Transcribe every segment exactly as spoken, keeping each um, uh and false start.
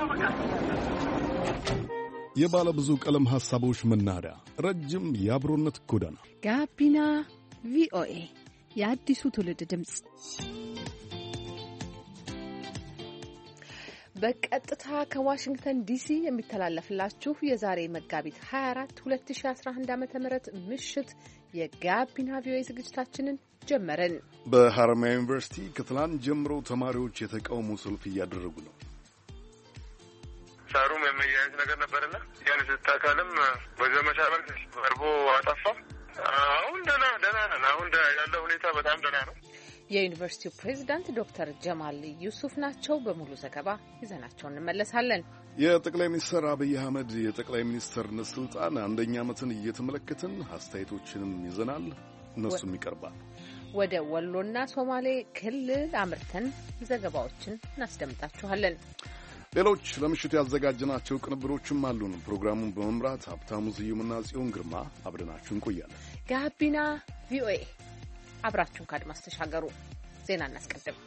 የባለ ብዙ ቀለም ሐሳቦች መናኸሪያ፣ ረጅም የአብሮነት ጎዳና ጋቢና ቪኦኤ የአዲሱ ትውልድ ድምፅ በቀጥታ ከዋሽንግተን ዲሲ የሚተላለፍላችሁ የዛሬ መጋቢት ሀያ አራት ሁለት ሺህ አስራ አንድ ዓመተ ምህረት ምሽት የጋቢና ቪኦኤ ዝግጅታችንን ጀመረን። በሐረማያ ዩኒቨርሲቲ ከትላንት ጀምሮ ተማሪዎች የተቃውሞ ሰልፍ እያደረጉ ነው። ሳሩም የመያዝ ነገር ነበርና ያን ስታካልም በዘመቻ መልክ ቀርቦ አጠፋ። አሁን ደህና ደህና ነን። አሁን ያለው ሁኔታ በጣም ደህና ነው። የዩኒቨርሲቲው ፕሬዝዳንት ዶክተር ጀማል ዩሱፍ ናቸው። በሙሉ ዘገባ ይዘናቸው እንመለሳለን። የጠቅላይ ሚኒስትር አብይ አህመድ የጠቅላይ ሚኒስትርነት ስልጣን አንደኛ ዓመትን እየተመለከትን አስተያየቶችንም ይዘናል። እነሱም ይቀርባል። ወደ ወሎና ሶማሌ ክልል አምርተን ዘገባዎችን እናስደምጣችኋለን። ሌሎች ለምሽቱ ያዘጋጅናቸው ቅንብሮችም አሉን። ፕሮግራሙን በመምራት ሀብታሙ ስዩምና ጽዮን ግርማ አብረናችሁ እንቆያለን። ጋቢና ቪኦኤ አብራችሁን ከአድማስ ተሻገሩ። ዜና እናስቀድም።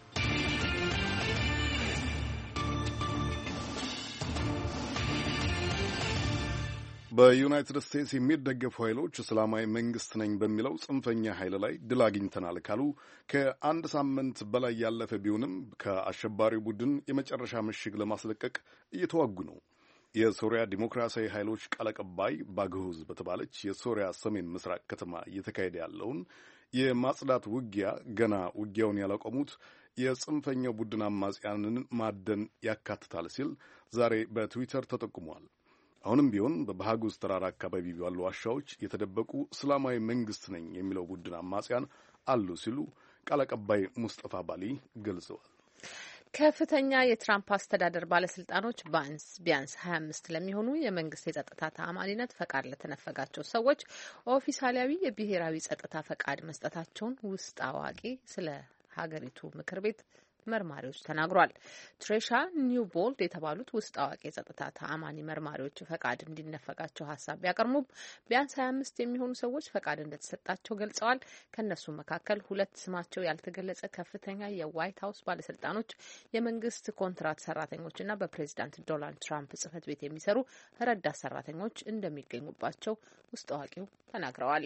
በዩናይትድ ስቴትስ የሚደገፉ ኃይሎች እስላማዊ መንግስት ነኝ በሚለው ጽንፈኛ ኃይል ላይ ድል አግኝተናል ካሉ ከአንድ ሳምንት በላይ ያለፈ ቢሆንም ከአሸባሪው ቡድን የመጨረሻ ምሽግ ለማስለቀቅ እየተዋጉ ነው። የሶሪያ ዲሞክራሲያዊ ኃይሎች ቃል አቀባይ ባግሁዝ በተባለች የሶሪያ ሰሜን ምስራቅ ከተማ እየተካሄደ ያለውን የማጽዳት ውጊያ ገና ውጊያውን ያላቆሙት የጽንፈኛው ቡድን አማጽያንን ማደን ያካትታል ሲል ዛሬ በትዊተር ተጠቁሟል። አሁንም ቢሆን በባህጉዝ ተራራ አካባቢ ባሉ ዋሻዎች የተደበቁ እስላማዊ መንግስት ነኝ የሚለው ቡድን አማጽያን አሉ ሲሉ ቃል አቀባይ ሙስጠፋ ባሊ ገልጸዋል። ከፍተኛ የትራምፕ አስተዳደር ባለስልጣኖች ባንስ ቢያንስ ሀያ አምስት ለሚሆኑ የመንግስት የጸጥታ ተአማኒነት ፈቃድ ለተነፈጋቸው ሰዎች ኦፊሳላዊ የብሔራዊ ጸጥታ ፈቃድ መስጠታቸውን ውስጥ አዋቂ ስለ ሀገሪቱ ምክር ቤት መርማሪዎች ተናግሯል። ትሬሻ ኒውቦልድ የተባሉት ውስጥ አዋቂ የጸጥታ ተአማኒ መርማሪዎች ፈቃድ እንዲነፈጋቸው ሀሳብ ቢያቀርቡም ቢያንስ ሀያ አምስት የሚሆኑ ሰዎች ፈቃድ እንደተሰጣቸው ገልጸዋል። ከእነሱ መካከል ሁለት ስማቸው ያልተገለጸ ከፍተኛ የዋይት ሀውስ ባለስልጣኖች፣ የመንግስት ኮንትራት ሰራተኞችና በፕሬዚዳንት ዶናልድ ትራምፕ ጽህፈት ቤት የሚሰሩ ረዳት ሰራተኞች እንደሚገኙባቸው ውስጥ አዋቂው ተናግረዋል።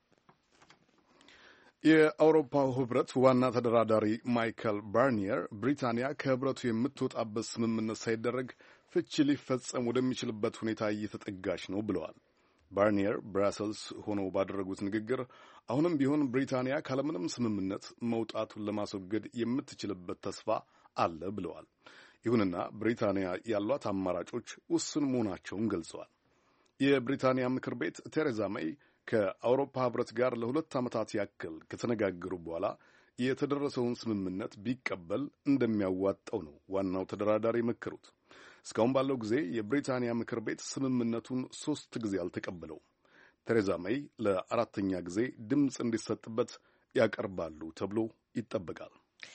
የአውሮፓው ህብረት ዋና ተደራዳሪ ማይከል ባርኒየር ብሪታንያ ከህብረቱ የምትወጣበት ስምምነት ሳይደረግ ፍቺ ሊፈጸም ወደሚችልበት ሁኔታ እየተጠጋች ነው ብለዋል። ባርኒየር ብራሰልስ ሆነው ባደረጉት ንግግር አሁንም ቢሆን ብሪታንያ ካለምንም ስምምነት መውጣቱን ለማስወገድ የምትችልበት ተስፋ አለ ብለዋል። ይሁንና ብሪታንያ ያሏት አማራጮች ውስን መሆናቸውን ገልጸዋል። የብሪታንያ ምክር ቤት ቴሬዛ ሜይ ከአውሮፓ ህብረት ጋር ለሁለት ዓመታት ያክል ከተነጋገሩ በኋላ የተደረሰውን ስምምነት ቢቀበል እንደሚያዋጣው ነው ዋናው ተደራዳሪ መከሩት። እስካሁን ባለው ጊዜ የብሪታንያ ምክር ቤት ስምምነቱን ሶስት ጊዜ አልተቀበለውም። ቴሬዛ ሜይ ለአራተኛ ጊዜ ድምፅ እንዲሰጥበት ያቀርባሉ ተብሎ ይጠበቃል።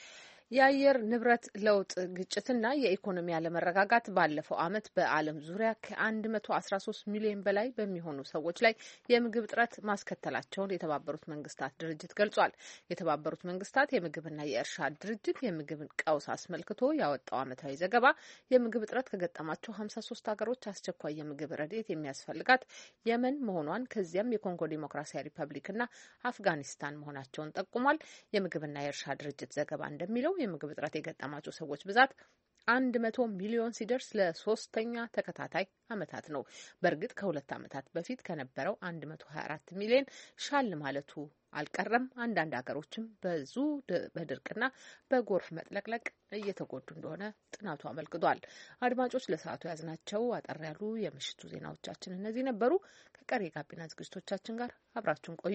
የአየር ንብረት ለውጥ ግጭትና የኢኮኖሚ አለመረጋጋት ባለፈው ዓመት በዓለም ዙሪያ ከአንድ መቶ አስራ ሶስት ሚሊዮን በላይ በሚሆኑ ሰዎች ላይ የምግብ እጥረት ማስከተላቸውን የተባበሩት መንግስታት ድርጅት ገልጿል። የተባበሩት መንግስታት የምግብና የእርሻ ድርጅት የምግብን ቀውስ አስመልክቶ ያወጣው ዓመታዊ ዘገባ የምግብ እጥረት ከገጠማቸው ሀምሳ ሶስት ሀገሮች አስቸኳይ የምግብ ረድኤት የሚያስፈልጋት የመን መሆኗን ከዚያም የኮንጎ ዲሞክራሲያዊ ሪፐብሊክና አፍጋኒስታን መሆናቸውን ጠቁሟል። የምግብና የእርሻ ድርጅት ዘገባ እንደሚለው የምግብ እጥረት የገጠማቸው ሰዎች ብዛት አንድ መቶ ሚሊዮን ሲደርስ ለሶስተኛ ተከታታይ ዓመታት ነው። በእርግጥ ከሁለት ዓመታት በፊት ከነበረው አንድ መቶ ሀያ አራት ሚሊዮን ሻል ማለቱ አልቀረም። አንዳንድ ሀገሮችም በዙ በድርቅና በጎርፍ መጥለቅለቅ እየተጎዱ እንደሆነ ጥናቱ አመልክቷል። አድማጮች፣ ለሰዓቱ ያዝናቸው አጠር ያሉ የምሽቱ ዜናዎቻችን እነዚህ ነበሩ። ከቀሪ የጋቢና ዝግጅቶቻችን ጋር አብራችሁን ቆዩ።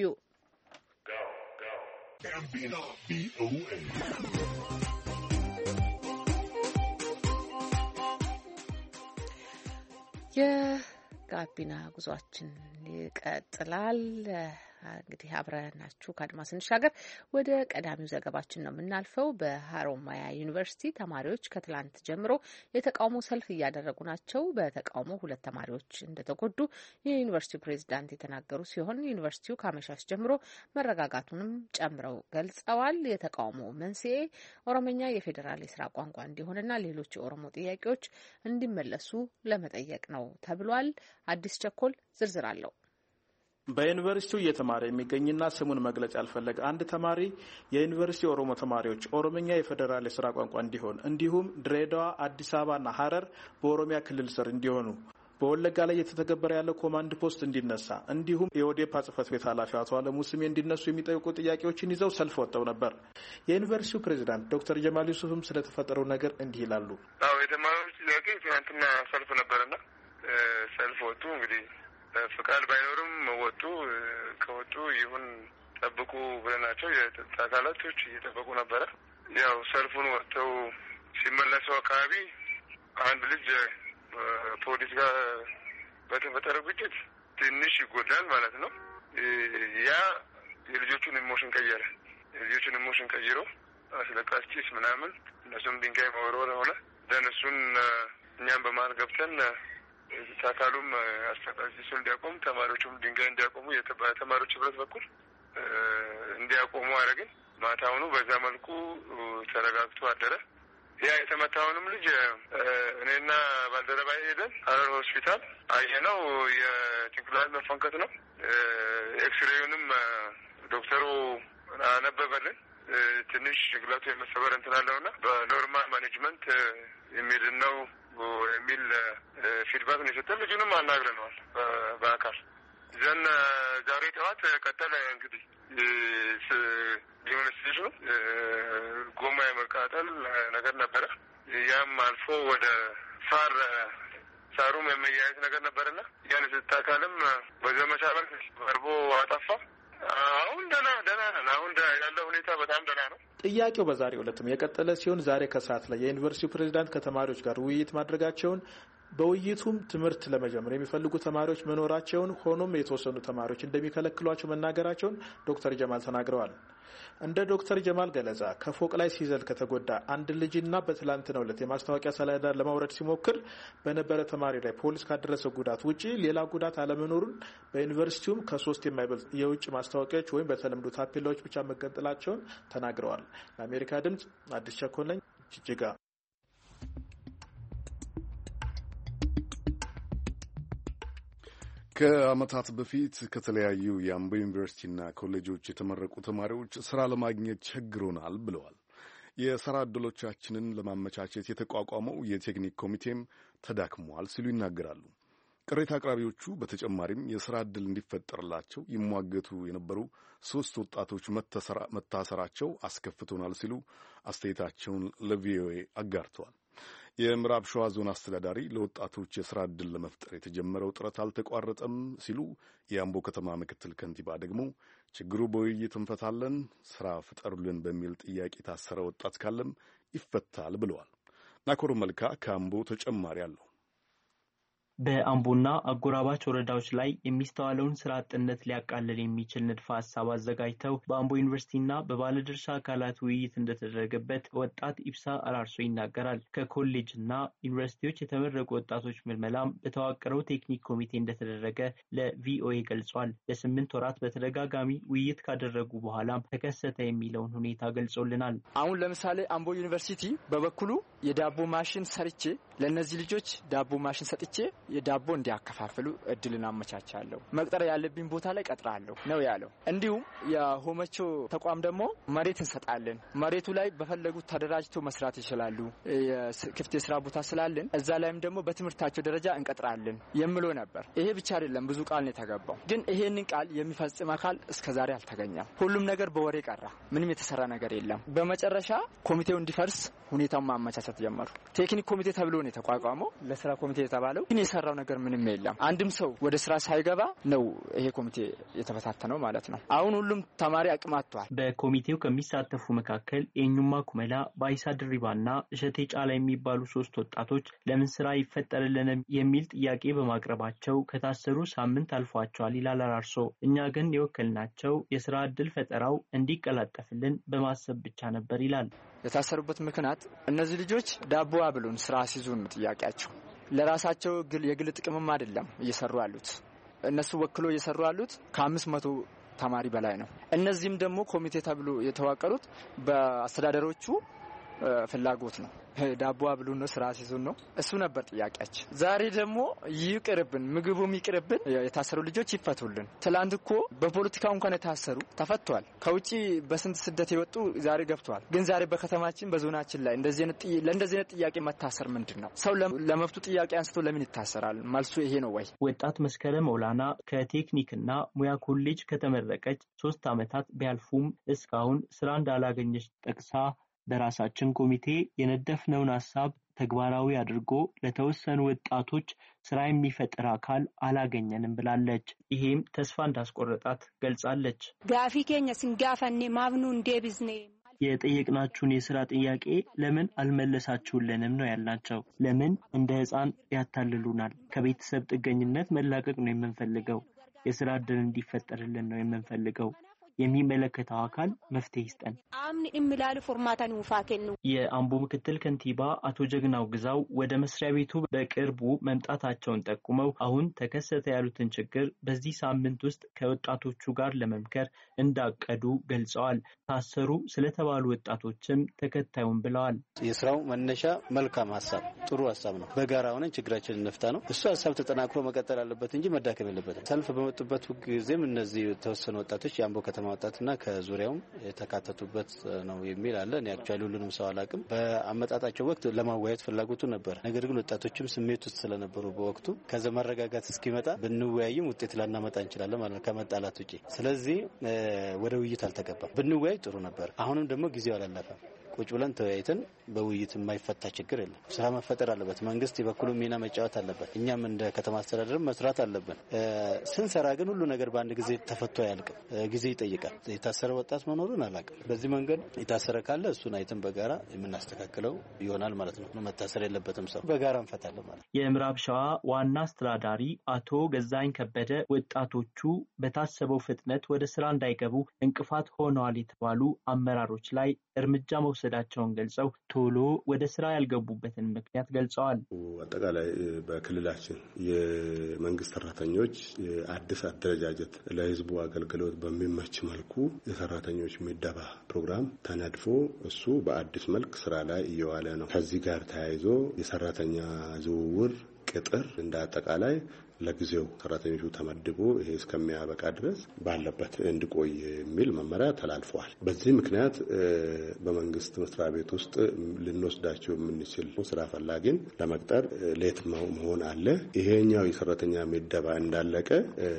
የጋቢና ጉዟችን ይቀጥላል። እንግዲህ አብረናችሁ ከአድማስ እንሻገር ወደ ቀዳሚው ዘገባችን ነው የምናልፈው። በሀሮማያ ዩኒቨርሲቲ ተማሪዎች ከትላንት ጀምሮ የተቃውሞ ሰልፍ እያደረጉ ናቸው። በተቃውሞ ሁለት ተማሪዎች እንደተጎዱ የዩኒቨርሲቲው ፕሬዝዳንት የተናገሩ ሲሆን ዩኒቨርሲቲው ከአመሻሽ ጀምሮ መረጋጋቱንም ጨምረው ገልጸዋል። የተቃውሞ መንስኤ ኦሮምኛ የፌዴራል የስራ ቋንቋ እንዲሆንና ሌሎች የኦሮሞ ጥያቄዎች እንዲመለሱ ለመጠየቅ ነው ተብሏል። አዲስ ቸኮል ዝርዝር አለው። በዩኒቨርሲቲው እየተማረ የሚገኝና ስሙን መግለጽ ያልፈለገ አንድ ተማሪ የዩኒቨርሲቲ ኦሮሞ ተማሪዎች ኦሮምኛ የፌዴራል የስራ ቋንቋ እንዲሆን እንዲሁም ድሬዳዋ፣ አዲስ አበባና ሀረር በኦሮሚያ ክልል ስር እንዲሆኑ በወለጋ ላይ የተተገበረ ያለው ኮማንድ ፖስት እንዲነሳ እንዲሁም የኦዴፓ ጽህፈት ቤት ኃላፊ አቶ አለሙ ስሜ እንዲነሱ የሚጠይቁ ጥያቄዎችን ይዘው ሰልፍ ወጥተው ነበር። የዩኒቨርሲቲው ፕሬዝዳንት ዶክተር ጀማል ዩሱፍም ስለተፈጠረው ነገር እንዲህ ይላሉ። አዎ የተማሪዎች ጥያቄ ትናንትና ሰልፍ ነበርና ሰልፍ ወጡ። እንግዲህ ፍቃድ ባይኖርም ወጡ። ከወጡ ይሁን ጠብቁ ብለናቸው የጸጥታ አካላቶች እየጠበቁ ነበረ። ያው ሰልፉን ወጥተው ሲመለሱ አካባቢ አንድ ልጅ ፖሊስ ጋር በተፈጠረ ግጭት ትንሽ ይጎዳል ማለት ነው። ያ የልጆቹን ኢሞሽን ቀየረ። የልጆቹን ኢሞሽን ቀይሮ አስለቃሽ ጭስ ምናምን እነሱም ድንጋይ መወርወር ሆነ። ደነሱን እኛም በመሀል ገብተን አካሉም አስለቃሽ ጭሱን እንዲያቆሙ ተማሪዎቹም ድንጋይ እንዲያቆሙ የተማሪዎች ህብረት በኩል እንዲያቆሙ አደረግን። ማታውኑ በዛ መልኩ ተረጋግቶ አደረ። ያ የተመታውንም ልጅ እኔና ባልደረባዬ ሄደን ሀረር ሆስፒታል አየነው። የጭንቅላት መፈንከት ነው። ኤክስሬዩንም ዶክተሩ አነበበልን። ትንሽ ጭንቅላቱ የመሰበር እንትን አለውና በኖርማል ማኔጅመንት የሚድን ነው የሚል ፊድባክ ነው የሰጠን። ልጁንም አናግረነዋል በአካል ዘን ዛሬ ጠዋት ቀጠለ። እንግዲህ ሊሆን ሲሉ ጎማ የመቃጠል ነገር ነበረ። ያም አልፎ ወደ ሳር ሳሩም የመያየት ነገር ነበርና ያን ስታካልም በዘመቻ መልክ ቀርቦ አጠፋ። አሁን ደህና ደህና ነን። አሁን ያለው ሁኔታ በጣም ደህና ነው። ጥያቄው በዛሬው ዕለትም የቀጠለ ሲሆን ዛሬ ከሰዓት ላይ የዩኒቨርሲቲው ፕሬዝዳንት ከተማሪዎች ጋር ውይይት ማድረጋቸውን በውይይቱም ትምህርት ለመጀመር የሚፈልጉ ተማሪዎች መኖራቸውን ሆኖም የተወሰኑ ተማሪዎች እንደሚከለክሏቸው መናገራቸውን ዶክተር ጀማል ተናግረዋል። እንደ ዶክተር ጀማል ገለጻ ከፎቅ ላይ ሲዘል ከተጎዳ አንድ ልጅና በትላንትናው ዕለት የማስታወቂያ ሰሌዳ ለማውረድ ሲሞክር በነበረ ተማሪ ላይ ፖሊስ ካደረሰው ጉዳት ውጪ ሌላ ጉዳት አለመኖሩን በዩኒቨርሲቲውም ከሶስት የማይበልጥ የውጭ ማስታወቂያዎች ወይም በተለምዶ ታፔላዎች ብቻ መገንጠላቸውን ተናግረዋል። ለአሜሪካ ድምጽ አዲስ ቸኮል ነኝ፣ ጅጅጋ። ከዓመታት በፊት ከተለያዩ የአምቦ ዩኒቨርሲቲና ኮሌጆች የተመረቁ ተማሪዎች ስራ ለማግኘት ቸግሮናል ብለዋል። የስራ ዕድሎቻችንን ለማመቻቸት የተቋቋመው የቴክኒክ ኮሚቴም ተዳክሟል ሲሉ ይናገራሉ። ቅሬታ አቅራቢዎቹ በተጨማሪም የስራ ዕድል እንዲፈጠርላቸው ይሟገቱ የነበሩ ሶስት ወጣቶች መታሰራቸው አስከፍቶናል ሲሉ አስተያየታቸውን ለቪኦኤ አጋርተዋል። የምዕራብ ሸዋ ዞን አስተዳዳሪ ለወጣቶች የስራ ዕድል ለመፍጠር የተጀመረው ጥረት አልተቋረጠም ሲሉ፣ የአምቦ ከተማ ምክትል ከንቲባ ደግሞ ችግሩ በውይይት እንፈታለን፣ ስራ ፍጠሩልን በሚል ጥያቄ የታሰረ ወጣት ካለም ይፈታል ብለዋል። ናኮር መልካ ከአምቦ ተጨማሪ አለው። በአምቦና አጎራባች ወረዳዎች ላይ የሚስተዋለውን ስራ አጥነት ሊያቃልል የሚችል ንድፈ ሐሳብ አዘጋጅተው በአምቦ ዩኒቨርሲቲና በባለድርሻ አካላት ውይይት እንደተደረገበት ወጣት ኢብሳ አራርሶ ይናገራል። ከኮሌጅና ዩኒቨርሲቲዎች የተመረቁ ወጣቶች ምልመላም በተዋቀረው ቴክኒክ ኮሚቴ እንደተደረገ ለቪኦኤ ገልጿል። ለስምንት ወራት በተደጋጋሚ ውይይት ካደረጉ በኋላም ተከሰተ የሚለውን ሁኔታ ገልጾልናል። አሁን ለምሳሌ አምቦ ዩኒቨርሲቲ በበኩሉ የዳቦ ማሽን ሰርቼ ለነዚህ ልጆች ዳቦ ማሽን ሰጥቼ የዳቦ እንዲያከፋፍሉ እድልን አመቻቻለሁ፣ መቅጠር ያለብኝ ቦታ ላይ ቀጥራለሁ ነው ያለው። እንዲሁም የሆመቾ ተቋም ደግሞ መሬት እንሰጣለን፣ መሬቱ ላይ በፈለጉት ተደራጅተው መስራት ይችላሉ፣ ክፍት የስራ ቦታ ስላለን እዛ ላይም ደግሞ በትምህርታቸው ደረጃ እንቀጥራለን የሚለው ነበር። ይሄ ብቻ አይደለም፣ ብዙ ቃል ነው የተገባው። ግን ይሄንን ቃል የሚፈጽም አካል እስከዛሬ አልተገኘም። ሁሉም ነገር በወሬ ቀራ፣ ምንም የተሰራ ነገር የለም። በመጨረሻ ኮሚቴው እንዲፈርስ ሁኔታውን ማመቻቸት ጀመሩ። ቴክኒክ ኮሚቴ ተብሎ ነው የተቋቋመው፣ ለስራ ኮሚቴ የተባለው ግን የሰራው ነገር ምንም የለም። አንድም ሰው ወደ ስራ ሳይገባ ነው ይሄ ኮሚቴ የተፈታተነው ማለት ነው። አሁን ሁሉም ተማሪ አቅማቷል። በኮሚቴው ከሚሳተፉ መካከል ኤኙማ ኩመላ፣ ባይሳ ድሪባና እሸቴ ጫላ የሚባሉ ሶስት ወጣቶች ለምን ስራ ይፈጠርልን የሚል ጥያቄ በማቅረባቸው ከታሰሩ ሳምንት አልፏቸዋል ይላል አራርሶ። እኛ ግን የወከልናቸው የስራ እድል ፈጠራው እንዲቀላጠፍልን በማሰብ ብቻ ነበር ይላል። የታሰሩበት ምክንያት እነዚህ ልጆች ዳቦ አብሉን ስራ ሲዙን ጥያቄያቸው ለራሳቸው የግል ጥቅምም አይደለም እየሰሩ ያሉት። እነሱ ወክሎ እየሰሩ ያሉት ከአምስት መቶ ተማሪ በላይ ነው። እነዚህም ደግሞ ኮሚቴ ተብሎ የተዋቀሩት በአስተዳደሮቹ ፍላጎት ነው። ዳቦ አብሉን ነው ስራ ሲዙን ነው። እሱ ነበር ጥያቄያችን። ዛሬ ደግሞ ይቅርብን፣ ምግቡም ይቅርብን፣ የታሰሩ ልጆች ይፈቱልን። ትላንት እኮ በፖለቲካው እንኳን የታሰሩ ተፈቷል። ከውጪ በስንት ስደት የወጡ ዛሬ ገብተዋል። ግን ዛሬ በከተማችን በዞናችን ላይ እንደዚህ አይነት ለእንደዚህ አይነት ጥያቄ መታሰር ምንድነው? ሰው ለመብቱ ጥያቄ አንስቶ ለምን ይታሰራል? መልሱ ይሄ ነው ወይ? ወጣት መስከረም መውላና ከቴክኒክና ሙያ ኮሌጅ ከተመረቀች ሶስት አመታት ቢያልፉም እስካሁን ስራ እንዳላገኘች ጠቅሳ በራሳችን ኮሚቴ የነደፍነውን ሐሳብ ተግባራዊ አድርጎ ለተወሰኑ ወጣቶች ስራ የሚፈጥር አካል አላገኘንም ብላለች። ይሄም ተስፋ እንዳስቆረጣት ገልጻለች። ጋፊ ኬኛ ሲንጋፈኔ ማብኑ እንዴብዝኔ የጠየቅናችሁን የስራ ጥያቄ ለምን አልመለሳችሁልንም ነው ያልናቸው። ለምን እንደ ህፃን ያታልሉናል? ከቤተሰብ ጥገኝነት መላቀቅ ነው የምንፈልገው። የስራ እድል እንዲፈጠርልን ነው የምንፈልገው። የሚመለከተው አካል መፍትሄ ይስጠን። አምን እምላል ፎርማታን ወፋከኑ የአምቦ ምክትል ከንቲባ አቶ ጀግናው ግዛው ወደ መስሪያ ቤቱ በቅርቡ መምጣታቸውን ጠቁመው አሁን ተከሰተ ያሉትን ችግር በዚህ ሳምንት ውስጥ ከወጣቶቹ ጋር ለመምከር እንዳቀዱ ገልጸዋል። ታሰሩ ስለተባሉ ወጣቶችም ተከታዩን ብለዋል። የስራው መነሻ መልካም ሐሳብ፣ ጥሩ ሐሳብ ነው። በጋራ ሆነን ችግራችንን እንፍታ ነው። እሱ ሐሳብ ተጠናክሮ መቀጠል አለበት እንጂ መዳከም የለበትም። ሰልፍ በመጡበት ጊዜም እነዚህ የተወሰኑ ወጣቶች የአምቦ ከተማ ወጣትና ከዙሪያውም የተካተቱበት ነው የሚል አለ። እኔ አክቹአሊ ሁሉንም ሰው አላውቅም። በአመጣጣቸው ወቅት ለማወያየት ፍላጎቱ ነበር። ነገር ግን ወጣቶችም ስሜት ውስጥ ስለነበሩ በወቅቱ ከዛ መረጋጋት እስኪመጣ ብንወያይም ውጤት ላናመጣ እንችላለን ማለት ከመጣላት ውጪ። ስለዚህ ወደ ውይይት አልተገባም። ብንወያይ ጥሩ ነበር። አሁንም ደግሞ ጊዜው አላለፈም። ቁጭ ብለን ተወያይተን በውይይት የማይፈታ ችግር የለም። ስራ መፈጠር አለበት። መንግስት የበኩሉ ሚና መጫወት አለበት። እኛም እንደ ከተማ አስተዳደር መስራት አለብን። ስንሰራ ግን ሁሉ ነገር በአንድ ጊዜ ተፈቶ አያልቅም። ጊዜ ይጠይቃል። የታሰረ ወጣት መኖሩን አላውቅም። በዚህ መንገድ የታሰረ ካለ እሱን አይተን በጋራ የምናስተካክለው ይሆናል ማለት ነው። መታሰር የለበትም። ሰው በጋራ እንፈታለን ማለት ነው። የምዕራብ ሸዋ ዋና አስተዳዳሪ አቶ ገዛኝ ከበደ ወጣቶቹ በታሰበው ፍጥነት ወደ ስራ እንዳይገቡ እንቅፋት ሆነዋል የተባሉ አመራሮች ላይ እርምጃ መውሰዳቸውን ገልጸው ቶሎ ወደ ስራ ያልገቡበትን ምክንያት ገልጸዋል። አጠቃላይ በክልላችን የመንግስት ሰራተኞች አዲስ አደረጃጀት ለህዝቡ አገልግሎት በሚመች መልኩ የሰራተኞች ምደባ ፕሮግራም ተነድፎ እሱ በአዲስ መልክ ስራ ላይ እየዋለ ነው። ከዚህ ጋር ተያይዞ የሰራተኛ ዝውውር ቅጥር እንደ አጠቃላይ ለጊዜው ሰራተኞቹ ተመድቦ ይሄ እስከሚያበቃ ድረስ ባለበት እንዲቆይ የሚል መመሪያ ተላልፈዋል። በዚህ ምክንያት በመንግስት መስሪያ ቤት ውስጥ ልንወስዳቸው የምንችል ስራ ፈላጊን ለመቅጠር ሌት መሆን አለ። ይሄኛው የሰራተኛ ምደባ እንዳለቀ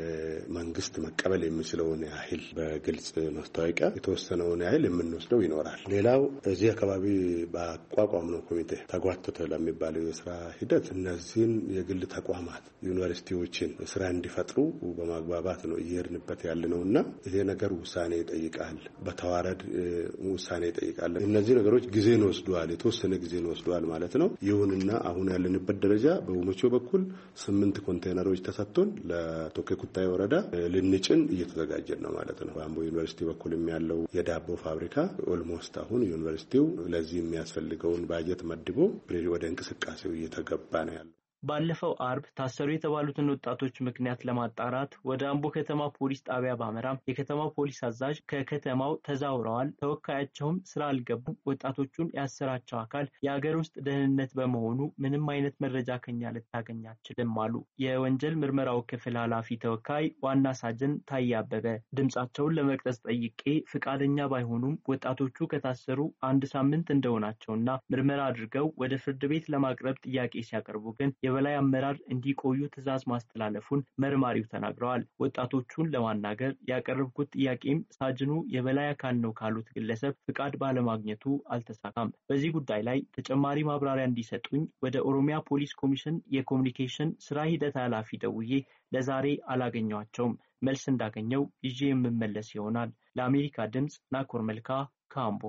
መንግስት መቀበል የሚችለውን ያህል በግልጽ ማስታወቂያ የተወሰነውን ያህል የምንወስደው ይኖራል። ሌላው እዚህ አካባቢ በአቋቋም ነው ኮሚቴ ተጓተተ ለሚባለው የስራ ሂደት እነዚህን የግል ተቋማት ዩኒቨርሲቲ ዎችን ስራ እንዲፈጥሩ በማግባባት ነው እየሄድንበት ያለነውና ይሄ ነገር ውሳኔ ይጠይቃል። በተዋረድ ውሳኔ ይጠይቃል። እነዚህ ነገሮች ጊዜን ወስደዋል፣ የተወሰነ ጊዜን ወስደዋል ማለት ነው። ይሁንና አሁን ያለንበት ደረጃ በኡመቾ በኩል ስምንት ኮንቴነሮች ተሰጥቶን ለቶኬ ኩታይ ወረዳ ልንጭን እየተዘጋጀን ነው ማለት ነው። በአምቦ ዩኒቨርሲቲ በኩልም ያለው የዳቦ ፋብሪካ ኦልሞስት አሁን ዩኒቨርሲቲው ለዚህ የሚያስፈልገውን ባጀት መድቦ ወደ እንቅስቃሴው እየተገባ ነው ያለው። ባለፈው አርብ ታሰሩ የተባሉትን ወጣቶች ምክንያት ለማጣራት ወደ አምቦ ከተማ ፖሊስ ጣቢያ ባመራም የከተማው ፖሊስ አዛዥ ከከተማው ተዛውረዋል፣ ተወካያቸውም ስራ አልገቡም፣ ወጣቶቹን ያሰራቸው አካል የሀገር ውስጥ ደህንነት በመሆኑ ምንም አይነት መረጃ ከኛ ልታገኝ አትችልም አሉ። የወንጀል ምርመራው ክፍል ኃላፊ ተወካይ ዋና ሳጅን ታዬ አበበ ድምጻቸውን ለመቅረጽ ጠይቄ ፍቃደኛ ባይሆኑም ወጣቶቹ ከታሰሩ አንድ ሳምንት እንደሆናቸውና ምርመራ አድርገው ወደ ፍርድ ቤት ለማቅረብ ጥያቄ ሲያቀርቡ ግን በበላይ አመራር እንዲቆዩ ትዕዛዝ ማስተላለፉን መርማሪው ተናግረዋል። ወጣቶቹን ለማናገር ያቀረብኩት ጥያቄም ሳጅኑ የበላይ አካል ነው ካሉት ግለሰብ ፍቃድ ባለማግኘቱ አልተሳካም። በዚህ ጉዳይ ላይ ተጨማሪ ማብራሪያ እንዲሰጡኝ ወደ ኦሮሚያ ፖሊስ ኮሚሽን የኮሙኒኬሽን ስራ ሂደት ኃላፊ ደውዬ ለዛሬ አላገኘኋቸውም። መልስ እንዳገኘው ይዤ የምመለስ ይሆናል። ለአሜሪካ ድምጽ ናኮር መልካ ካምቦ።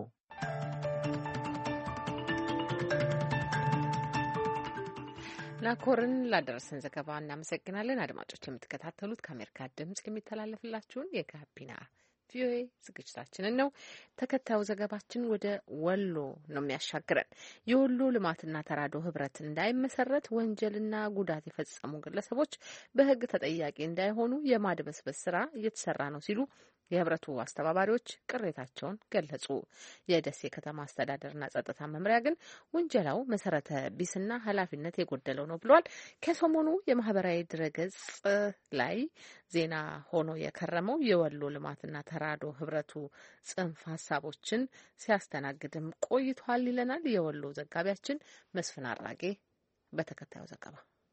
ናኮርን ላደረሰን ዘገባ እናመሰግናለን። አድማጮች የምትከታተሉት ከአሜሪካ ድምጽ የሚተላለፍላችሁን የጋቢና ቪኦኤ ዝግጅታችንን ነው። ተከታዩ ዘገባችን ወደ ወሎ ነው የሚያሻግረን። የወሎ ልማትና ተራድኦ ህብረት እንዳይመሰረት ወንጀልና ጉዳት የፈጸሙ ግለሰቦች በህግ ተጠያቂ እንዳይሆኑ የማድበስበስ ስራ እየተሰራ ነው ሲሉ የህብረቱ አስተባባሪዎች ቅሬታቸውን ገለጹ። የደሴ ከተማ አስተዳደርና ጸጥታ መምሪያ ግን ወንጀላው መሰረተ ቢስና ኃላፊነት የጎደለው ነው ብሏል። ከሰሞኑ የማህበራዊ ድረገጽ ላይ ዜና ሆኖ የከረመው የወሎ ልማትና ተራድኦ ህብረቱ ጽንፍ ሀሳቦችን ሲያስተናግድም ቆይቷል ይለናል የወሎ ዘጋቢያችን መስፍን አራጌ በተከታዩ ዘገባ።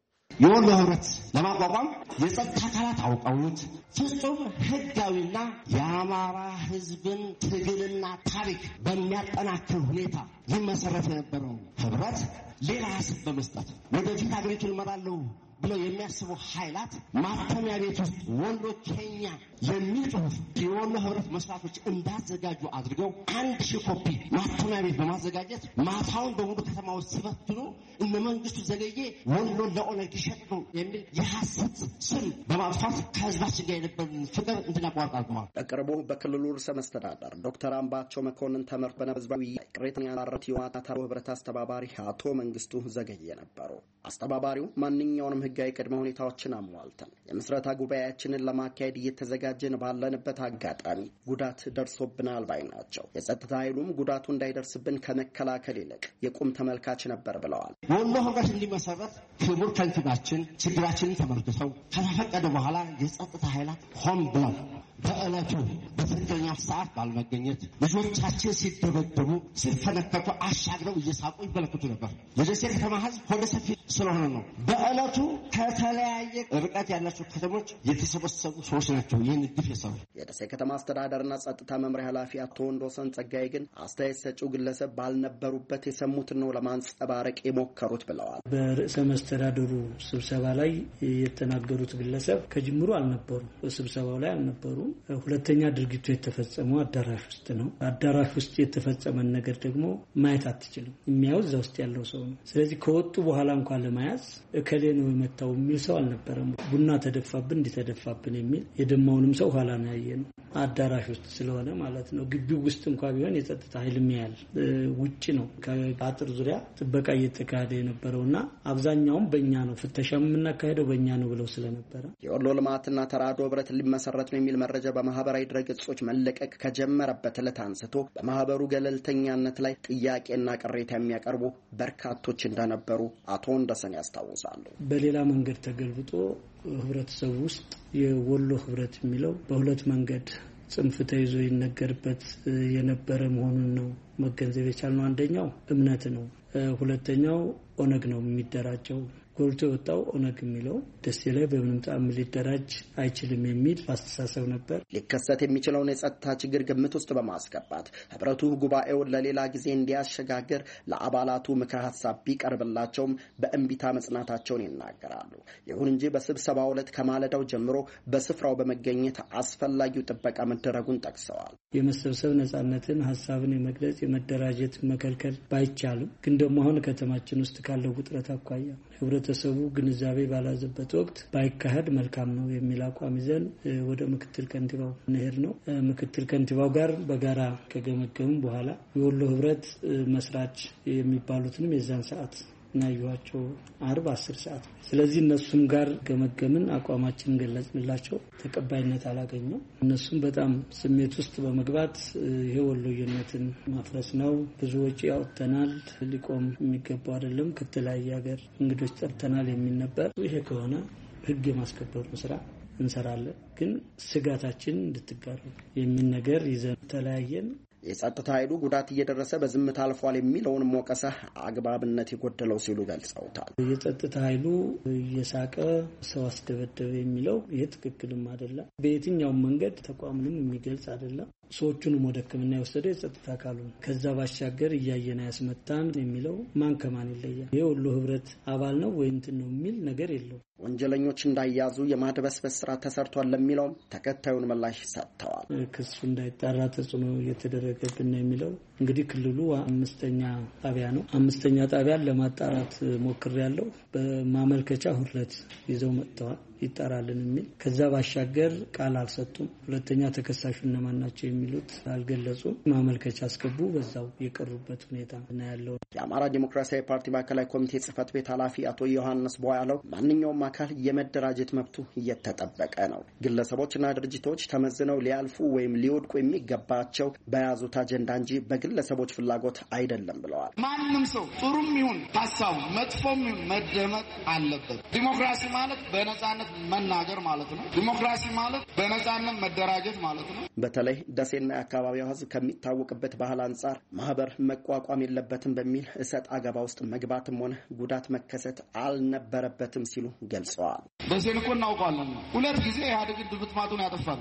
የወሎ ህብረት ለማቋቋም የጸጥታ አካላት አውቀውት ፍጹም ህጋዊና የአማራ ህዝብን ትግልና ታሪክ በሚያጠናክር ሁኔታ ሊመሰረት የነበረው ህብረት ሌላ ሀሳብ በመስጠት ወደፊት አገሪቱን እመራለሁ ብለው የሚያስቡ ኃይላት ማተሚያ ቤት ውስጥ ወሎ ኬኛ የሚል ጽሑፍ የወሎ ህብረት መስራቶች እንዳዘጋጁ አድርገው አንድ ሺህ ኮፒ ማተሚያ ቤት በማዘጋጀት ማታውን በሙሉ ከተማ ውስጥ ሲበትኑ እነ መንግስቱ ዘገየ ወሎ ለኦነግ ይሸጥ ነው የሚል የሐሰት ስም በማጥፋት ከህዝባችን ጋር የነበረን ፍቅር እንድናቋርጥ አድርገዋል። በቅርቡ በክልሉ ርዕሰ መስተዳድር ዶክተር አምባቸው መኮንን ተመርቶ በነበረው ቅሬታን ያቀረቡት የዋታታው ህብረት አስተባባሪ አቶ መንግስቱ ዘገየ ነበሩ። አስተባባሪው ማንኛውንም ህጋዊ ቅድመ ሁኔታዎችን አሟልተን የምስረታ ጉባኤያችንን ለማካሄድ እየተዘጋጀን ባለንበት አጋጣሚ ጉዳት ደርሶብናል ባይ ናቸው። የጸጥታ ኃይሉም ጉዳቱ እንዳይደርስብን ከመከላከል ይልቅ የቁም ተመልካች ነበር ብለዋል። ወሎ ህብረት እንዲመሰረት ክቡር ከንቲባችን ችግራችንን ተመልክተው ከተፈቀደ በኋላ የጸጥታ ኃይላት ሆን ብለው በእለቱ በትክክለኛ ሰዓት ባልመገኘት ልጆቻችን ሲደበደቡ ሲፈነከቱ አሻግረው እየሳቁ ይመለከቱ ነበር። የደሴ ከተማ ህዝብ ሆደ ሰፊ ስለሆነ ነው። በእለቱ ከተለያየ ርቀት ያላቸው ከተሞች የተሰበሰቡ ሰዎች ናቸው ይህን ግፍ የሰሩ። የደሴ ከተማ አስተዳደርና ጸጥታ መምሪያ ኃላፊ አቶ ወንዶሰን ጸጋይ ግን አስተያየት ሰጪው ግለሰብ ባልነበሩበት የሰሙትን ነው ለማንጸባረቅ የሞከሩት ብለዋል። በርዕሰ መስተዳድሩ ስብሰባ ላይ የተናገሩት ግለሰብ ከጅምሩ አልነበሩ፣ ስብሰባው ላይ አልነበሩ። ሁለተኛ ድርጊቱ የተፈጸመው አዳራሽ ውስጥ ነው። አዳራሽ ውስጥ የተፈጸመን ነገር ደግሞ ማየት አትችልም። የሚያው እዛ ውስጥ ያለው ሰው ነው። ስለዚህ ከወጡ በኋላ እንኳን ለማያዝ እከሌ ነው የመታው የሚል ሰው አልነበረም። ቡና ተደፋብን እንዲተደፋብን የሚል የደማውንም ሰው ኋላ ነው ያየነው። አዳራሽ ውስጥ ስለሆነ ማለት ነው። ግቢው ውስጥ እንኳን ቢሆን የጸጥታ ኃይል የሚያል ውጪ ነው ከአጥር ዙሪያ ጥበቃ እየተካሄደ የነበረውና አብዛኛውም በእኛ ነው ፍተሻ የምናካሄደው በእኛ ነው ብለው ስለነበረ የወሎ ልማትና ተራድኦ ህብረት ሊመሰረት ነው የሚል መረጃ በማህበራዊ ድረገጾች መለቀቅ ከጀመረበት ዕለት አንስቶ በማህበሩ ገለልተኛነት ላይ ጥያቄና ቅሬታ የሚያቀርቡ በርካቶች እንደነበሩ አቶ ወንደሰን ያስታውሳሉ። በሌላ መንገድ ተገልብጦ ህብረተሰቡ ውስጥ የወሎ ህብረት የሚለው በሁለት መንገድ ጽንፍ ተይዞ ይነገርበት የነበረ መሆኑን ነው መገንዘብ የቻልነው። አንደኛው እምነት ነው፣ ሁለተኛው ኦነግ ነው የሚደራጀው። ጎልቶ የወጣው ኦነግ የሚለው ደሴ ላይ በምንም ተአምር ሊደራጅ አይችልም የሚል አስተሳሰብ ነበር። ሊከሰት የሚችለውን የጸጥታ ችግር ግምት ውስጥ በማስገባት ህብረቱ ጉባኤውን ለሌላ ጊዜ እንዲያሸጋግር ለአባላቱ ምክረ ሀሳብ ቢቀርብላቸውም በእንቢታ መጽናታቸውን ይናገራሉ። ይሁን እንጂ በስብሰባው ዕለት ከማለዳው ጀምሮ በስፍራው በመገኘት አስፈላጊው ጥበቃ መደረጉን ጠቅሰዋል። የመሰብሰብ ነጻነትን፣ ሀሳብን የመግለጽ የመደራጀት መከልከል ባይቻልም ግን ደግሞ አሁን ከተማችን ውስጥ ካለው ውጥረት አኳያ ህብረተሰቡ ግንዛቤ ባላዘበት ወቅት ባይካሄድ መልካም ነው የሚል አቋም ይዘን ወደ ምክትል ከንቲባው እንሄድ ነው። ምክትል ከንቲባው ጋር በጋራ ከገመገሙ በኋላ የወሎ ህብረት መስራች የሚባሉትንም የዛን ሰዓት ናዩዋቸው አርባ አስር ሰዓት ስለዚህ እነሱም ጋር ገመገምን፣ አቋማችንን ገለጽንላቸው። ተቀባይነት አላገኘው። እነሱም በጣም ስሜት ውስጥ በመግባት ይሄ ወሎየነትን ማፍረስ ነው፣ ብዙ ወጪ ያወጣናል፣ ሊቆም የሚገባው አይደለም፣ ከተለያየ ሀገር እንግዶች ጠርተናል የሚል ነበር። ይሄ ከሆነ ህግ የማስከበሩ ስራ እንሰራለን፣ ግን ስጋታችን እንድትጋሩ የሚል ነገር ይዘን ተለያየን። የጸጥታ ኃይሉ ጉዳት እየደረሰ በዝምታ አልፏል የሚለውን ሞቀሳ አግባብነት የጎደለው ሲሉ ገልጸውታል። የጸጥታ ኃይሉ እየሳቀ ሰው አስደበደበ የሚለው ይሄ ትክክልም አይደለም። በየትኛውም መንገድ ተቋሙንም የሚገልጽ አይደለም። ሰዎቹንም ወደ ሕክምና የወሰደው የጸጥታ አካሉ ነው። ከዛ ባሻገር እያየና ያስመታን የሚለው ማን ከማን ይለያል? ይሄ ሁሉ ህብረት አባል ነው ወይ እንትን ነው የሚል ነገር የለው። ወንጀለኞች እንዳያዙ የማድበስበስ ስራ ተሰርቷል ለሚለው ተከታዩን ምላሽ ሰጥተዋል። ክሱ እንዳይጣራ ተጽዕኖ እየተደረገብን ነው የሚለው እንግዲህ ክልሉ አምስተኛ ጣቢያ ነው። አምስተኛ ጣቢያን ለማጣራት ሞክሬያለሁ። በማመልከቻ ሁለት ይዘው መጥተዋል ይጣራልን የሚል ከዛ ባሻገር ቃል አልሰጡም። ሁለተኛ ተከሳሹ እነማን ናቸው የሚሉት አልገለጹም። ማመልከቻ አስገቡ፣ በዛው የቀሩበት ሁኔታ ነው ያለው። የአማራ ዲሞክራሲያዊ ፓርቲ ማዕከላዊ ኮሚቴ ጽህፈት ቤት ኃላፊ አቶ ዮሐንስ ቦያለው ማንኛውም አካል የመደራጀት መብቱ እየተጠበቀ ነው፣ ግለሰቦችና ድርጅቶች ተመዝነው ሊያልፉ ወይም ሊወድቁ የሚገባቸው በያዙት አጀንዳ እንጂ በግለሰቦች ፍላጎት አይደለም ብለዋል። ማንም ሰው ጥሩም ይሁን ሀሳቡ መጥፎም ይሁን መደመጥ አለበት። ዲሞክራሲ ማለት በነጻነት መናገር ማለት ነው። ዲሞክራሲ ማለት በነጻነት መደራጀት ማለት ነው። በተለይ ደሴና የአካባቢው ህዝብ ከሚታወቅበት ባህል አንጻር ማህበር መቋቋም የለበትም በሚል እሰጥ አገባ ውስጥ መግባትም ሆነ ጉዳት መከሰት አልነበረበትም ሲሉ ገልጸዋል። ደሴን እኮ እናውቃለን። ሁለት ጊዜ ኢህአዴግን ድምጥማጡን ያጠፋል።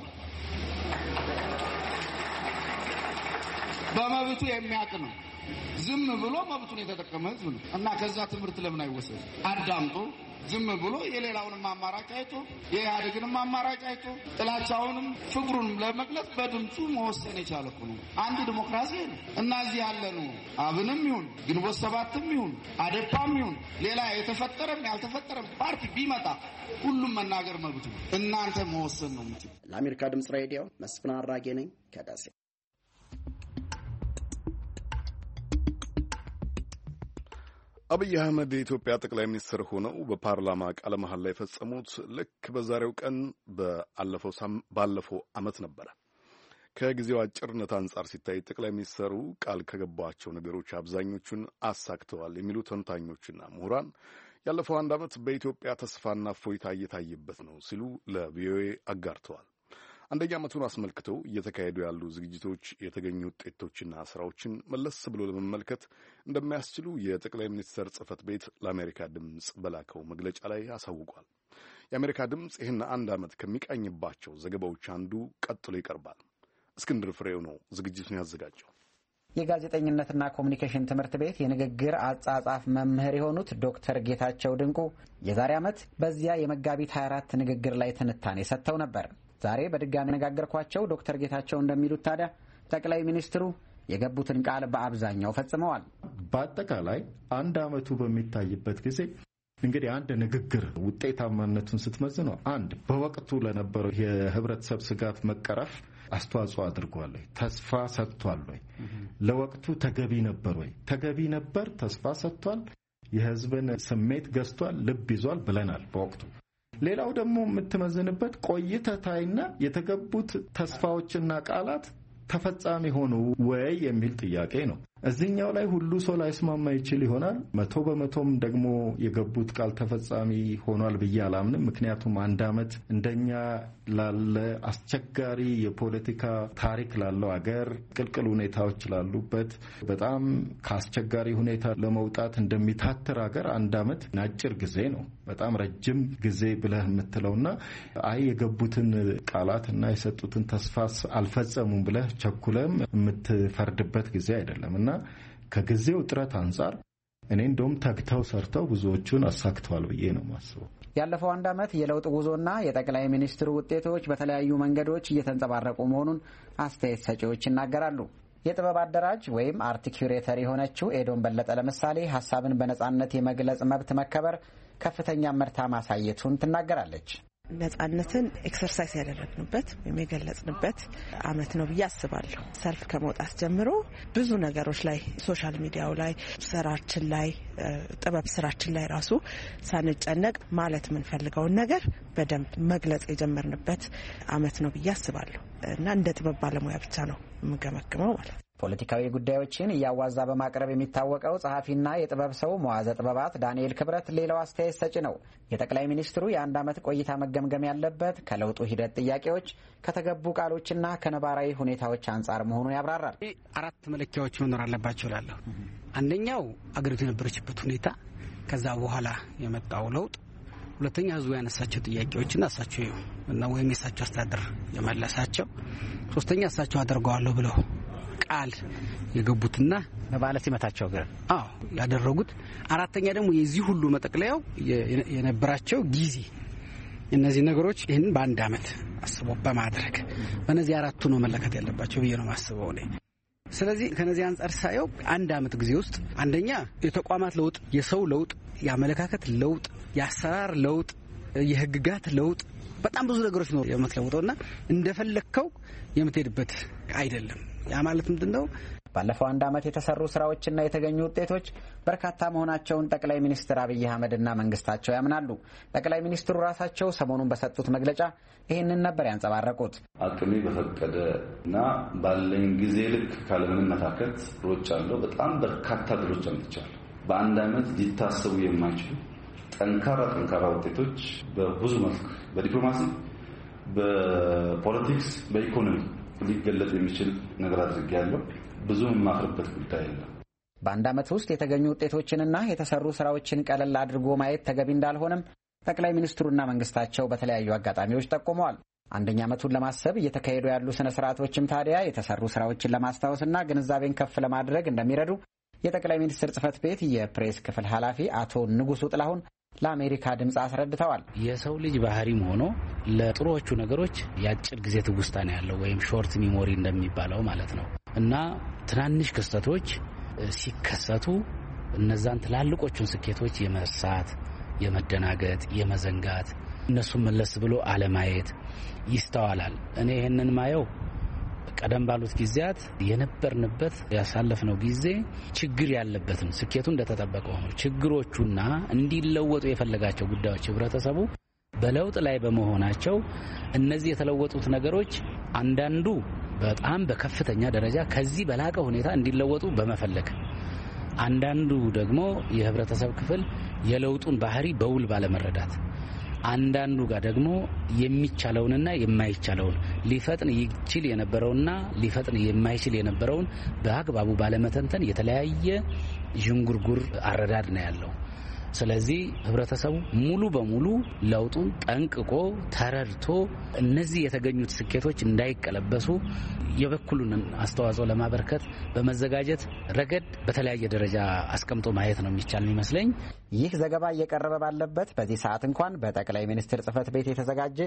በመብቱ የሚያውቅ ነው። ዝም ብሎ መብቱን የተጠቀመ ህዝብ ነው እና ከዛ ትምህርት ለምን አይወሰድ? አዳምጦ ዝም ብሎ የሌላውንም አማራጭ አይቶ የኢህአዴግንም አማራጭ አይቶ ጥላቻውንም ፍቅሩንም ለመግለጽ በድምፁ መወሰን የቻለ እኮ ነው። አንድ ዲሞክራሲ ነው እና እዚህ ያለ ነው። አብንም ይሁን ግንቦት ሰባትም ይሁን አዴፓም ይሁን ሌላ የተፈጠረም ያልተፈጠረም ፓርቲ ቢመጣ ሁሉም መናገር መብቱ ነው። እናንተ መወሰን ነው የምትችሉ። ለአሜሪካ ድምጽ ሬዲዮ መስፍን አራጌ ነኝ ከደሴ። አብይ አህመድ የኢትዮጵያ ጠቅላይ ሚኒስትር ሆነው በፓርላማ ቃለ መሐላ ላይ የፈጸሙት ልክ በዛሬው ቀን ባለፈው ዓመት ነበረ። ከጊዜው አጭርነት አንጻር ሲታይ ጠቅላይ ሚኒስትሩ ቃል ከገቧቸው ነገሮች አብዛኞቹን አሳክተዋል የሚሉ ተንታኞችና ምሁራን ያለፈው አንድ ዓመት በኢትዮጵያ ተስፋና እፎይታ እየታየበት ነው ሲሉ ለቪኦኤ አጋርተዋል። አንደኛ ዓመቱን አስመልክተው እየተካሄዱ ያሉ ዝግጅቶች የተገኙ ውጤቶችና ስራዎችን መለስ ብሎ ለመመልከት እንደሚያስችሉ የጠቅላይ ሚኒስትር ጽህፈት ቤት ለአሜሪካ ድምፅ በላከው መግለጫ ላይ አሳውቋል። የአሜሪካ ድምፅ ይህን አንድ ዓመት ከሚቃኝባቸው ዘገባዎች አንዱ ቀጥሎ ይቀርባል። እስክንድር ፍሬው ነው ዝግጅቱን ያዘጋጀው። የጋዜጠኝነትና ኮሚኒኬሽን ትምህርት ቤት የንግግር አጻጻፍ መምህር የሆኑት ዶክተር ጌታቸው ድንቁ የዛሬ ዓመት በዚያ የመጋቢት ሃያ አራት ንግግር ላይ ትንታኔ ሰጥተው ነበር። ዛሬ በድጋሚ ያነጋገርኳቸው ዶክተር ጌታቸው እንደሚሉት ታዲያ ጠቅላይ ሚኒስትሩ የገቡትን ቃል በአብዛኛው ፈጽመዋል። በአጠቃላይ አንድ ዓመቱ በሚታይበት ጊዜ እንግዲህ አንድ ንግግር ውጤታማነቱን ስትመዝነው አንድ በወቅቱ ለነበረው የህብረተሰብ ስጋት መቀረፍ አስተዋጽኦ አድርጓል ወይ? ተስፋ ሰጥቷል ወይ? ለወቅቱ ተገቢ ነበር ወይ? ተገቢ ነበር፣ ተስፋ ሰጥቷል፣ የህዝብን ስሜት ገዝቷል፣ ልብ ይዟል ብለናል በወቅቱ። ሌላው ደግሞ የምትመዝንበት ቆይተታይና የተገቡት ተስፋዎችና ቃላት ተፈጻሚ ሆኑ ወይ የሚል ጥያቄ ነው። እዚህኛው ላይ ሁሉ ሰው ላይስማማ ይችል ይሆናል። መቶ በመቶም ደግሞ የገቡት ቃል ተፈጻሚ ሆኗል ብዬ አላምንም። ምክንያቱም አንድ ዓመት እንደኛ ላለ አስቸጋሪ የፖለቲካ ታሪክ ላለው አገር ቅልቅል ሁኔታዎች ላሉበት በጣም ከአስቸጋሪ ሁኔታ ለመውጣት እንደሚታትር አገር አንድ ዓመት አጭር ጊዜ ነው። በጣም ረጅም ጊዜ ብለህ የምትለውና አይ የገቡትን ቃላት እና የሰጡትን ተስፋ አልፈጸሙም ብለህ ቸኩለም የምትፈርድበት ጊዜ አይደለም እና ከጊዜው ጥረት አንጻር እኔ እንደውም ተግተው ሰርተው ብዙዎቹን አሳክተዋል ብዬ ነው ማስበው። ያለፈው አንድ ዓመት የለውጥ ጉዞና የጠቅላይ ሚኒስትሩ ውጤቶች በተለያዩ መንገዶች እየተንጸባረቁ መሆኑን አስተያየት ሰጪዎች ይናገራሉ። የጥበብ አደራጅ ወይም አርቲኩሬተር የሆነችው ኤዶን በለጠ ለምሳሌ ሀሳብን በነጻነት የመግለጽ መብት መከበር ከፍተኛ ምርታ ማሳየቱን ትናገራለች። ነጻነትን ኤክሰርሳይዝ ያደረግንበት ወይም የገለጽንበት አመት ነው ብዬ አስባለሁ። ሰልፍ ከመውጣት ጀምሮ ብዙ ነገሮች ላይ ሶሻል ሚዲያው ላይ ስራችን ላይ ጥበብ ስራችን ላይ ራሱ ሳንጨነቅ ማለት የምንፈልገውን ነገር በደንብ መግለጽ የጀመርንበት አመት ነው ብዬ አስባለሁ እና እንደ ጥበብ ባለሙያ ብቻ ነው የምገመግመው ማለት ነው። ፖለቲካዊ ጉዳዮችን እያዋዛ በማቅረብ የሚታወቀው ጸሐፊና የጥበብ ሰው መዋዘ ጥበባት ዳንኤል ክብረት ሌላው አስተያየት ሰጪ ነው። የጠቅላይ ሚኒስትሩ የአንድ ዓመት ቆይታ መገምገም ያለበት ከለውጡ ሂደት ጥያቄዎች፣ ከተገቡ ቃሎችና ከነባራዊ ሁኔታዎች አንጻር መሆኑን ያብራራል። አራት መለኪያዎች መኖር አለባቸው እላለሁ። አንደኛው አገሪቱ የነበረችበት ሁኔታ፣ ከዛ በኋላ የመጣው ለውጥ፣ ሁለተኛ ህዝቡ ያነሳቸው ጥያቄዎችና እሳቸው እና ወይም የእሳቸው አስተዳደር የመለሳቸው፣ ሶስተኛ እሳቸው አደርገዋለሁ ብለው ቃል የገቡትና በባለ ሲመታቸው ግን አዎ ያደረጉት፣ አራተኛ ደግሞ የዚህ ሁሉ መጠቅለያው የነበራቸው ጊዜ። እነዚህ ነገሮች ይህን በአንድ ዓመት አስቦ በማድረግ በእነዚህ አራቱ ነው መለከት ያለባቸው ብዬ ነው ማስበው እኔ። ስለዚህ ከነዚህ አንጻር ሳየው አንድ ዓመት ጊዜ ውስጥ አንደኛ የተቋማት ለውጥ፣ የሰው ለውጥ፣ የአመለካከት ለውጥ፣ የአሰራር ለውጥ፣ የህግጋት ለውጥ፣ በጣም ብዙ ነገሮች ነው የምትለውጠውና እንደፈለግከው የምትሄድበት አይደለም። ያ ማለት ምንድነው? ባለፈው አንድ ዓመት የተሰሩ ስራዎችና የተገኙ ውጤቶች በርካታ መሆናቸውን ጠቅላይ ሚኒስትር አብይ አህመድና መንግስታቸው ያምናሉ። ጠቅላይ ሚኒስትሩ ራሳቸው ሰሞኑን በሰጡት መግለጫ ይህንን ነበር ያንጸባረቁት። አቅሜ በፈቀደና ባለኝ ጊዜ ልክ ካለምንም መታከት ሮጫለሁ። በጣም በርካታ ድሎች አምጥቻለሁ። በአንድ ዓመት ሊታሰቡ የማይችሉ ጠንካራ ጠንካራ ውጤቶች በብዙ መልክ በዲፕሎማሲ፣ በፖለቲክስ፣ በኢኮኖሚ ሊገለጥ የሚችል ነገር አድርጌያለሁ። ብዙ የማፍርበት ጉዳይ የለም። በአንድ ዓመት ውስጥ የተገኙ ውጤቶችንና የተሰሩ ስራዎችን ቀለል አድርጎ ማየት ተገቢ እንዳልሆነም ጠቅላይ ሚኒስትሩና መንግስታቸው በተለያዩ አጋጣሚዎች ጠቁመዋል። አንደኛ ዓመቱን ለማሰብ እየተካሄዱ ያሉ ስነ ስርዓቶችም ታዲያ የተሰሩ ስራዎችን ለማስታወስና ግንዛቤን ከፍ ለማድረግ እንደሚረዱ የጠቅላይ ሚኒስትር ጽህፈት ቤት የፕሬስ ክፍል ኃላፊ አቶ ንጉሱ ጥላሁን ለአሜሪካ ድምፅ አስረድተዋል። የሰው ልጅ ባህሪም ሆኖ ለጥሩዎቹ ነገሮች የአጭር ጊዜ ትውስታ ነው ያለው፣ ወይም ሾርት ሚሞሪ እንደሚባለው ማለት ነው እና ትናንሽ ክስተቶች ሲከሰቱ እነዛን ትላልቆቹን ስኬቶች የመርሳት፣ የመደናገጥ፣ የመዘንጋት፣ እነሱን መለስ ብሎ አለማየት ይስተዋላል። እኔ ይህንን ማየው ቀደም ባሉት ጊዜያት የነበርንበት ያሳለፍነው ጊዜ ችግር ያለበትም ስኬቱ እንደተጠበቀ ሆኖ ችግሮቹና እንዲለወጡ የፈለጋቸው ጉዳዮች ህብረተሰቡ በለውጥ ላይ በመሆናቸው እነዚህ የተለወጡት ነገሮች አንዳንዱ በጣም በከፍተኛ ደረጃ ከዚህ በላቀ ሁኔታ እንዲለወጡ በመፈለግ፣ አንዳንዱ ደግሞ የህብረተሰብ ክፍል የለውጡን ባህሪ በውል ባለመረዳት፣ አንዳንዱ ጋር ደግሞ የሚቻለውንና የማይቻለውን ሊፈጥን ይችል የነበረውና ሊፈጥን የማይችል የነበረውን በአግባቡ ባለመተንተን የተለያየ ዥንጉርጉር አረዳድ ነው ያለው። ስለዚህ ህብረተሰቡ ሙሉ በሙሉ ለውጡን ጠንቅቆ ተረድቶ እነዚህ የተገኙት ስኬቶች እንዳይቀለበሱ የበኩሉን አስተዋጽኦ ለማበርከት በመዘጋጀት ረገድ በተለያየ ደረጃ አስቀምጦ ማየት ነው የሚቻል ይመስለኝ። ይህ ዘገባ እየቀረበ ባለበት በዚህ ሰዓት እንኳን በጠቅላይ ሚኒስትር ጽህፈት ቤት የተዘጋጀ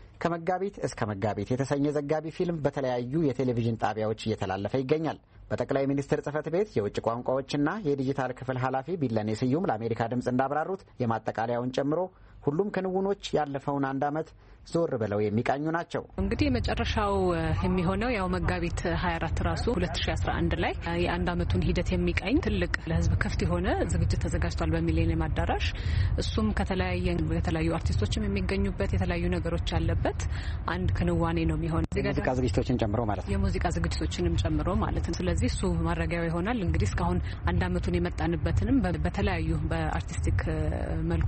ከመጋቢት እስከ መጋቢት የተሰኘ ዘጋቢ ፊልም በተለያዩ የቴሌቪዥን ጣቢያዎች እየተላለፈ ይገኛል። በጠቅላይ ሚኒስትር ጽህፈት ቤት የውጭ ቋንቋዎችና የዲጂታል ክፍል ኃላፊ ቢለኔ ስዩም ለአሜሪካ ድምፅ እንዳብራሩት የማጠቃለያውን ጨምሮ ሁሉም ክንውኖች ያለፈውን አንድ ዓመት ዞር ብለው የሚቃኙ ናቸው። እንግዲህ የመጨረሻው የሚሆነው ያው መጋቢት ሀያ አራት ራሱ ሁለት ሺ አስራ አንድ ላይ የአንድ ዓመቱን ሂደት የሚቃኝ ትልቅ ለህዝብ ክፍት የሆነ ዝግጅት ተዘጋጅቷል በሚሌኒየም አዳራሽ። እሱም ከተለያየ የተለያዩ አርቲስቶችም የሚገኙበት የተለያዩ ነገሮች ያለበት አንድ ክንዋኔ ነው የሚሆነው። የሙዚቃ ዝግጅቶችን ጨምሮ ማለት ነው። የሙዚቃ ዝግጅቶችንም ጨምሮ ማለት ነው። ስለዚህ እሱ ማረጊያው ይሆናል። እንግዲህ እስካሁን አንድ ዓመቱን የመጣንበትንም በተለያዩ በአርቲስቲክ መልኩ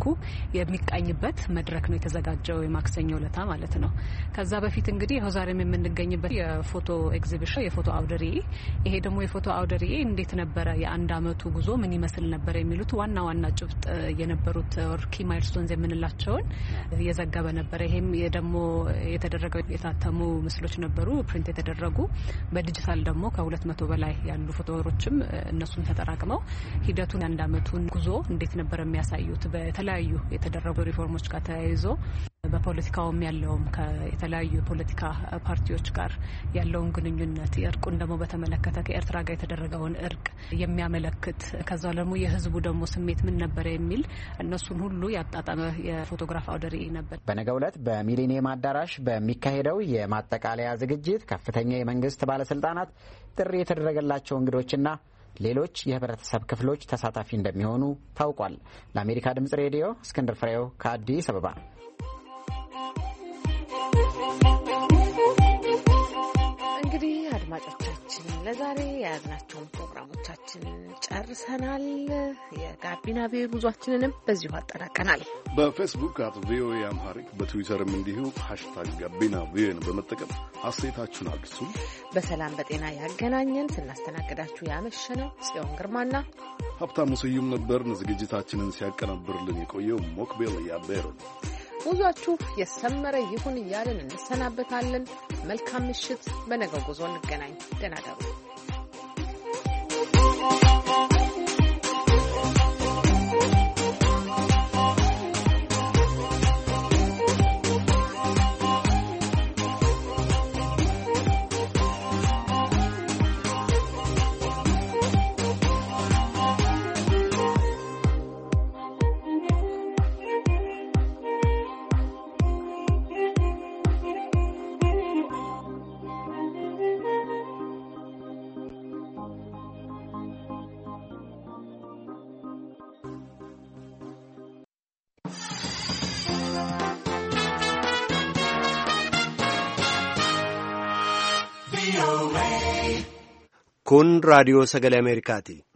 የሚቃኝበት መድረክ ነው የተዘጋጀው የማክሰኞ ለታ ማለት ነው። ከዛ በፊት እንግዲህ ይኸው ዛሬም የምንገኝበት የፎቶ ኤግዚቢሽን የፎቶ አውደ ርዕይ፣ ይሄ ደግሞ የፎቶ አውደ ርዕይ እንዴት ነበረ የአንድ ዓመቱ ጉዞ ምን ይመስል ነበር የሚሉት ዋና ዋና ጭብጥ የነበሩት ኪ ማይልስቶንስ የምንላቸውን የዘገበ ነበረ። ይሄም ደግሞ የተደረገው የታተሙ ምስሎች ነበሩ ፕሪንት የተደረጉ፣ በዲጂታል ደግሞ ከሁለት መቶ በላይ ያሉ ፎቶዎችም እነሱም ተጠራቅመው ሂደቱን የአንድ ዓመቱን ጉዞ እንዴት ነበር የሚያሳዩት በተለያዩ የተደረጉ ሪፎርሞች ጋር ተያይዞ በፖለቲካውም ያለውም ከተለያዩ የፖለቲካ ፓርቲዎች ጋር ያለውን ግንኙነት፣ እርቁን ደግሞ በተመለከተ ከኤርትራ ጋር የተደረገውን እርቅ የሚያመለክት ከዛ ደግሞ የህዝቡ ደግሞ ስሜት ምን ነበር የሚል እነሱን ሁሉ ያጣጣመ የፎቶግራፍ አውደ ርዕይ ነበር። በነገው ዕለት በሚሊኒየም አዳራሽ በሚካሄደው የማጠቃለያ ዝግጅት ከፍተኛ የመንግስት ባለስልጣናት፣ ጥሪ የተደረገላቸው እንግዶችና ሌሎች የህብረተሰብ ክፍሎች ተሳታፊ እንደሚሆኑ ታውቋል። ለአሜሪካ ድምጽ ሬዲዮ እስክንድር ፍሬው ከአዲስ አበባ። አድማጮቻችን ለዛሬ የያዝናቸውን ፕሮግራሞቻችን ጨርሰናል። የጋቢና ቪኦኤ ጉዟችንንም በዚሁ አጠናቀናል። በፌስቡክ አት ቪኦኤ አምሃሪክ በትዊተርም እንዲሁ ሃሽታግ ጋቢና ቪኦኤን በመጠቀም አስተያየታችሁን አድርሱ። በሰላም በጤና ያገናኘን። ስናስተናግዳችሁ ያመሸነው ጽዮን ግርማና ሀብታሙ ስዩም ነበርን። ዝግጅታችንን ሲያቀናብርልን የቆየው ሞክቤል ያቤሮ። ጉዟችሁ የሰመረ ይሁን እያልን እንሰናበታለን። መልካም ምሽት። በነገው ጉዞ እንገናኝ። ደህና ደሩ። Kun raadiyoo sagalee Ameerikaati.